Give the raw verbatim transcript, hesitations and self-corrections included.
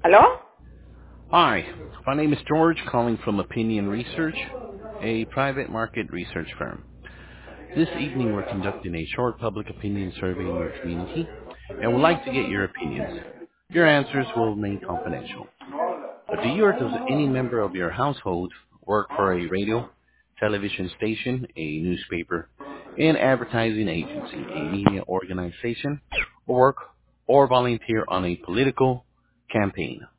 ¿Aló? Hi, my name is George, calling from Opinion Research, a private market research firm. This evening we're conducting a short public opinion survey in your community and would like to get your opinions. Your answers will remain confidential. But do you or does any member of your household work for a radio, television station, a newspaper, an advertising agency, a media organization, or work or volunteer on a political campaign?